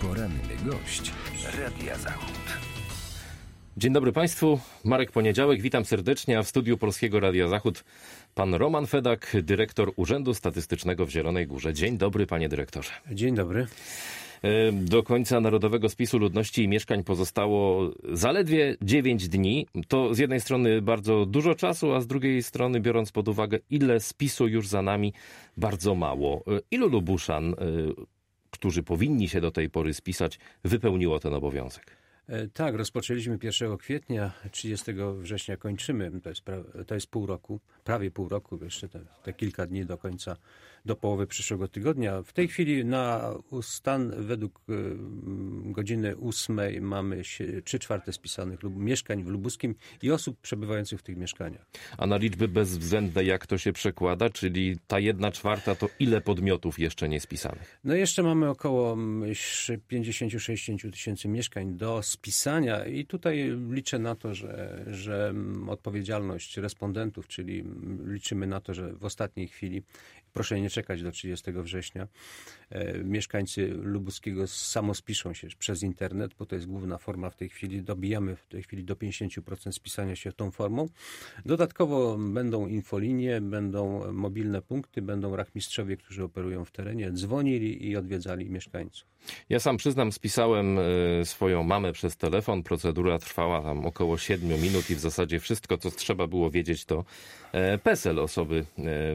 Poranny gość Radia Zachód. Dzień dobry Państwu, Marek Poniedziałek, witam serdecznie, a w studiu Polskiego Radia Zachód pan Roman Fedak, dyrektor Urzędu Statystycznego w Zielonej Górze. Dzień dobry, panie dyrektorze. Dzień dobry. Do końca Narodowego Spisu Ludności i Mieszkań pozostało zaledwie 9 dni. To z jednej strony bardzo dużo czasu, a z drugiej strony, biorąc pod uwagę, ile spisu już za nami, bardzo mało. Ilu Lubuszan, którzy powinni się do tej pory spisać, wypełniło ten obowiązek? Tak, rozpoczęliśmy 1 kwietnia, 30 września kończymy. To jest pół roku, prawie pół roku, jeszcze te kilka dni do końca, do połowy przyszłego tygodnia. W tej chwili na stan według godziny 8 mamy 3/4 spisanych mieszkań w Lubuskim i osób przebywających w tych mieszkaniach. A na liczby bezwzględne jak to się przekłada? Czyli ta 1/4 to ile podmiotów jeszcze nie spisanych? No jeszcze mamy około 50-60 tysięcy mieszkań do spisania i tutaj liczę na to, że odpowiedzialność respondentów, czyli liczymy na to, że w ostatniej chwili, proszę nie czekać do 30 września, mieszkańcy Lubuskiego samospiszą się przez internet, bo to jest główna forma w tej chwili. Dobijamy w tej chwili do 50% spisania się tą formą. Dodatkowo będą infolinie, będą mobilne punkty, będą rachmistrzowie, którzy operują w terenie, dzwonili i odwiedzali mieszkańców. Ja sam przyznam, spisałem swoją mamę przez telefon. Procedura trwała tam około 7 minut i w zasadzie wszystko, co trzeba było wiedzieć, to PESEL osoby.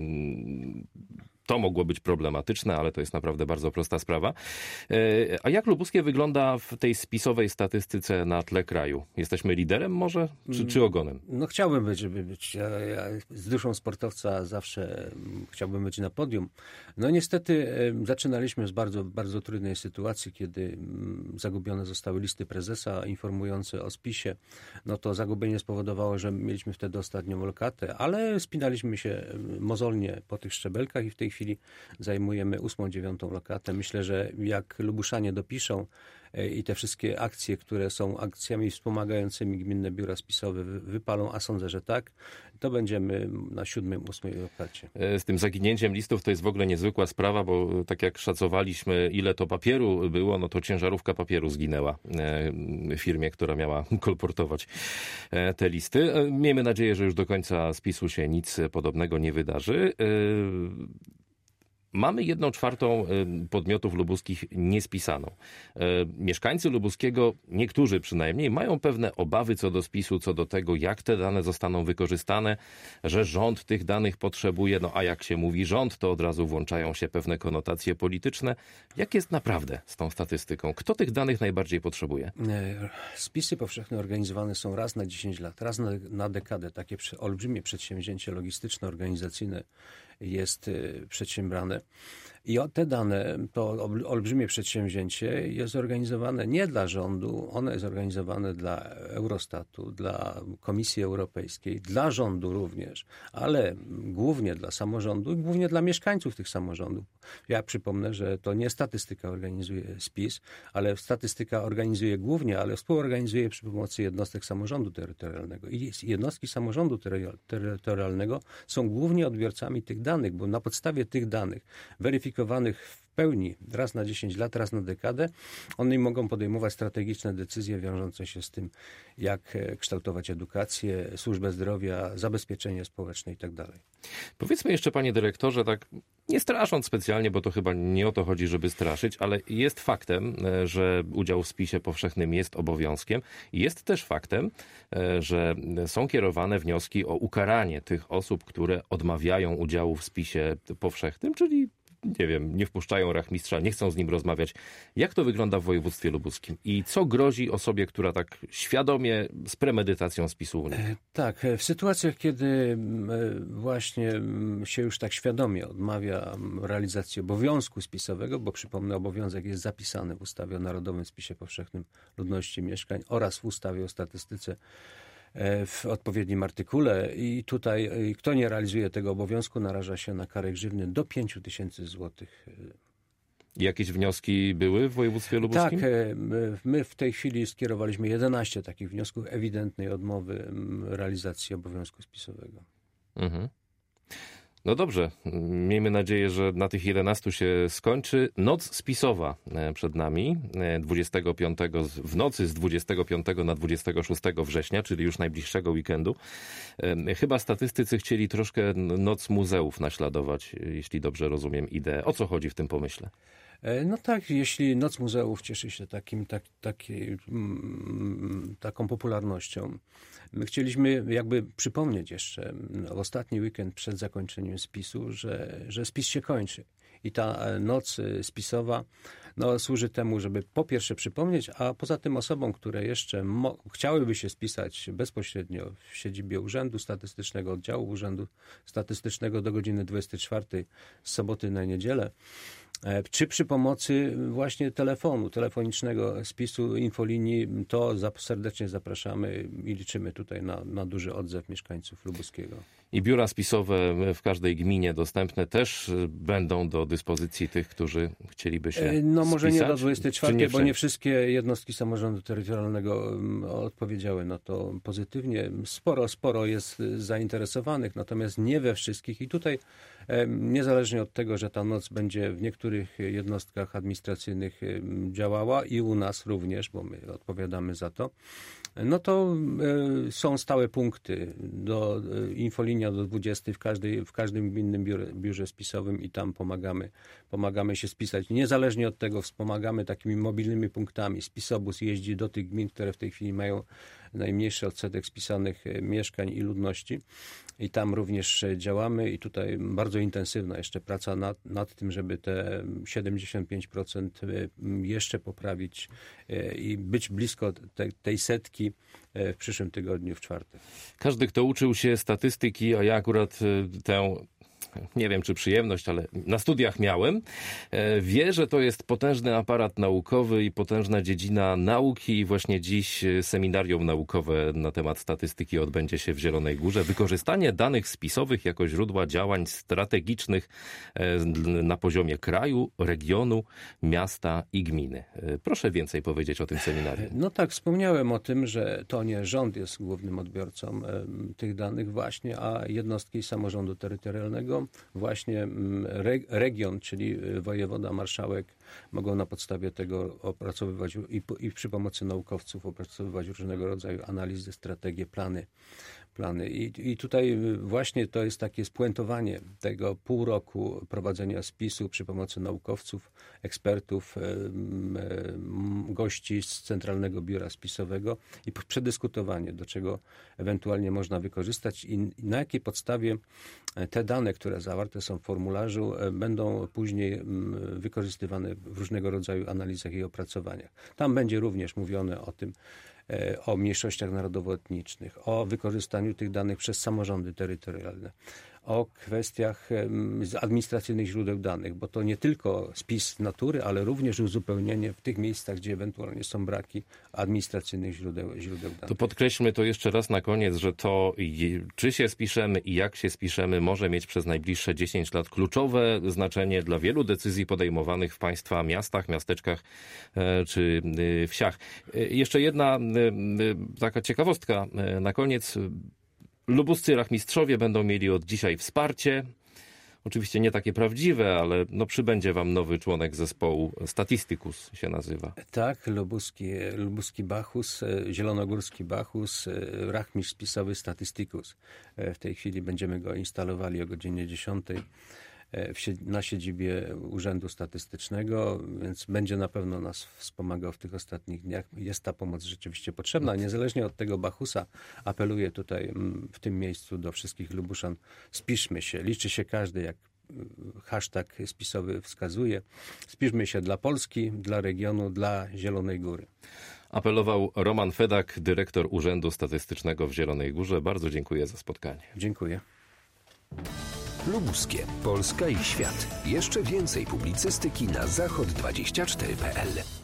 To mogło być problematyczne, ale to jest naprawdę bardzo prosta sprawa. A jak Lubuskie wygląda w tej spisowej statystyce na tle kraju? Jesteśmy liderem może, czy ogonem? No chciałbym być, żeby być. Ja z duszą sportowca zawsze chciałbym być na podium. No niestety zaczynaliśmy z bardzo, bardzo trudnej sytuacji, kiedy zagubione zostały listy prezesa informujące o spisie. No to zagubienie spowodowało, że mieliśmy wtedy ostatnią lokatę, ale spinaliśmy się mozolnie po tych szczebelkach i w tej chwili zajmujemy 8., 9. lokatę. Myślę, że jak Lubuszanie dopiszą i te wszystkie akcje, które są akcjami wspomagającymi gminne biura spisowe wypalą, a sądzę, że tak, to będziemy na 7., 8. lokacie. Z tym zaginięciem listów to jest w ogóle niezwykła sprawa, bo tak jak szacowaliśmy, ile to papieru było, no to ciężarówka papieru zginęła firmie, która miała kolportować te listy. Miejmy nadzieję, że już do końca spisu się nic podobnego nie wydarzy. Mamy 1/4 podmiotów lubuskich niespisaną. Mieszkańcy Lubuskiego, niektórzy przynajmniej, mają pewne obawy co do spisu, co do tego, jak te dane zostaną wykorzystane, że rząd tych danych potrzebuje, no a jak się mówi rząd, to od razu włączają się pewne konotacje polityczne. Jak jest naprawdę z tą statystyką? Kto tych danych najbardziej potrzebuje? Spisy powszechne organizowane są raz na 10 lat, raz na dekadę. Takie olbrzymie przedsięwzięcie logistyczne, organizacyjne jest przedsiębrane. I te dane, to olbrzymie przedsięwzięcie jest organizowane nie dla rządu, ono jest organizowane dla Eurostatu, dla Komisji Europejskiej, dla rządu również, ale głównie dla samorządu i głównie dla mieszkańców tych samorządów. Ja przypomnę, że to nie statystyka organizuje spis, ale statystyka organizuje głównie, ale współorganizuje przy pomocy jednostek samorządu terytorialnego. I jednostki samorządu terytorialnego są głównie odbiorcami tych danych, bo na podstawie tych danych weryfikowanych w pełni raz na 10 lat, raz na dekadę, one mogą podejmować strategiczne decyzje wiążące się z tym, jak kształtować edukację, służbę zdrowia, zabezpieczenie społeczne itd. Powiedzmy jeszcze, panie dyrektorze, tak nie strasząc specjalnie, bo to chyba nie o to chodzi, żeby straszyć, ale jest faktem, że udział w spisie powszechnym jest obowiązkiem. Jest też faktem, że są kierowane wnioski o ukaranie tych osób, które odmawiają udziału w spisie powszechnym, czyli nie wiem, nie wpuszczają rachmistrza, nie chcą z nim rozmawiać. Jak to wygląda w województwie lubuskim? I co grozi osobie, która tak świadomie, z premedytacją spisu unika? Tak, w sytuacjach, kiedy właśnie się już tak świadomie odmawia realizacji obowiązku spisowego, bo przypomnę, obowiązek jest zapisany w ustawie o Narodowym Spisie Powszechnym Ludności i Mieszkań oraz w ustawie o statystyce w odpowiednim artykule i tutaj kto nie realizuje tego obowiązku, naraża się na karę grzywny do 5 000 złotych. Jakieś wnioski były w województwie lubuskim? Tak, my w tej chwili skierowaliśmy 11 takich wniosków ewidentnej odmowy realizacji obowiązku spisowego. Mhm. No dobrze, miejmy nadzieję, że na tych 11 się skończy. Noc spisowa przed nami, 25, w nocy z 25 na 26 września, czyli już najbliższego weekendu. Chyba statystycy chcieli troszkę Noc Muzeów naśladować, jeśli dobrze rozumiem ideę. O co chodzi w tym pomyśle? No tak, jeśli Noc Muzeów cieszy się taką popularnością, my chcieliśmy jakby przypomnieć jeszcze w ostatni weekend przed zakończeniem spisu, że spis się kończy. I ta noc spisowa służy temu, żeby po pierwsze przypomnieć, a poza tym osobom, które jeszcze chciałyby się spisać bezpośrednio w siedzibie Urzędu Statystycznego, Oddziału Urzędu Statystycznego do godziny 24 z soboty na niedzielę, czy przy pomocy właśnie telefonicznego spisu infolinii, to serdecznie zapraszamy i liczymy tutaj na duży odzew mieszkańców Lubuskiego. I biura spisowe w każdej gminie dostępne też będą do dyspozycji tych, którzy chcieliby się może spisać, nie do 24, nie bo nie wszystkie jednostki samorządu terytorialnego odpowiedziały na to pozytywnie. Sporo jest zainteresowanych, natomiast nie we wszystkich. I tutaj niezależnie od tego, że ta noc będzie w niektórych jednostkach administracyjnych działała i u nas również, bo my odpowiadamy za to, to są stałe punkty infolinia do 20 w każdym gminnym biurze spisowym i tam pomagamy się spisać. Niezależnie od tego wspomagamy takimi mobilnymi punktami. Spisobus jeździ do tych gmin, które w tej chwili mają najmniejszy odsetek spisanych mieszkań i ludności. I tam również działamy i tutaj bardzo intensywna jeszcze praca nad tym, żeby te 75% jeszcze poprawić i być blisko tej setki w przyszłym tygodniu, w czwartek. Każdy, kto uczył się statystyki, a ja akurat tę, nie wiem czy przyjemność, ale na studiach miałem, wie, że to jest potężny aparat naukowy i potężna dziedzina nauki i właśnie dziś seminarium naukowe na temat statystyki odbędzie się w Zielonej Górze. Wykorzystanie danych spisowych jako źródła działań strategicznych na poziomie kraju, regionu, miasta i gminy. Proszę więcej powiedzieć o tym seminarium. No tak, wspomniałem o tym, że to nie rząd jest głównym odbiorcą tych danych właśnie, a jednostki samorządu terytorialnego, właśnie region, czyli wojewoda, marszałek mogą na podstawie tego opracowywać i przy pomocy naukowców opracowywać różnego rodzaju analizy, strategie, plany. I tutaj właśnie to jest takie spuentowanie tego pół roku prowadzenia spisu przy pomocy naukowców, ekspertów, gości z Centralnego Biura Spisowego i przedyskutowanie, do czego ewentualnie można wykorzystać i na jakiej podstawie te dane, które zawarte są w formularzu, będą później wykorzystywane w różnego rodzaju analizach i opracowaniach. Tam będzie również mówione o tym, o mniejszościach narodowo-etnicznych, o wykorzystaniu tych danych przez samorządy terytorialne, o kwestiach administracyjnych źródeł danych, bo to nie tylko spis natury, ale również uzupełnienie w tych miejscach, gdzie ewentualnie są braki administracyjnych źródeł danych. To podkreślmy to jeszcze raz na koniec, że to czy się spiszemy i jak się spiszemy może mieć przez najbliższe 10 lat kluczowe znaczenie dla wielu decyzji podejmowanych w państwa miastach, miasteczkach czy wsiach. Jeszcze jedna taka ciekawostka na koniec. Lubuscy rachmistrzowie będą mieli od dzisiaj wsparcie. Oczywiście nie takie prawdziwe, ale przybędzie wam nowy członek zespołu. Statisticus się nazywa. Tak, lubuski Bachus, zielonogórski Bachus, rachmistrz spisowy Statisticus. W tej chwili będziemy go instalowali o godzinie 10 na siedzibie Urzędu Statystycznego, więc będzie na pewno nas wspomagał w tych ostatnich dniach. Jest ta pomoc rzeczywiście potrzebna. Niezależnie od tego Bachusa apeluję tutaj w tym miejscu do wszystkich Lubuszan. Spiszmy się, liczy się każdy, jak hashtag spisowy wskazuje. Spiszmy się dla Polski, dla regionu, dla Zielonej Góry. Apelował Roman Fedak, dyrektor Urzędu Statystycznego w Zielonej Górze. Bardzo dziękuję za spotkanie. Dziękuję. Lubuskie, Polska i świat. Jeszcze więcej publicystyki na zachod24.pl.